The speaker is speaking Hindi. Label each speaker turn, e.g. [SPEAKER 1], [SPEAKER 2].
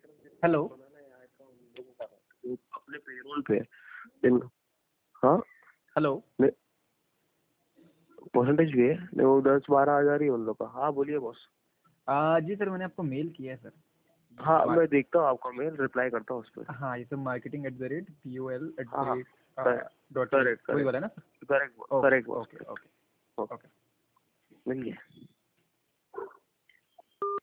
[SPEAKER 1] हेलो।
[SPEAKER 2] अपने पेरोल पे दिन। हाँ
[SPEAKER 1] हेलो।
[SPEAKER 2] परसेंटेज भी है नहीं, वो 10-12 हज़ार ही है उन लोग का। हाँ बोलिए बॉस।
[SPEAKER 1] जी सर, मैंने आपको मेल किया है सर।
[SPEAKER 2] हाँ
[SPEAKER 1] मार
[SPEAKER 2] मैं देखता हूँ आपका मेल, रिप्लाई करता हूँ उस पर।
[SPEAKER 1] हाँ, ये सब
[SPEAKER 2] हाँ हाँ
[SPEAKER 1] marketing@pol@pol.in
[SPEAKER 2] करेक्ट
[SPEAKER 1] वही
[SPEAKER 2] करेक्ट
[SPEAKER 1] वाला है ना sir?
[SPEAKER 2] Correct
[SPEAKER 1] okay
[SPEAKER 2] correct boss
[SPEAKER 1] okay
[SPEAKER 2] correct.
[SPEAKER 1] Okay
[SPEAKER 2] okay
[SPEAKER 1] okay.
[SPEAKER 2] मिल गया।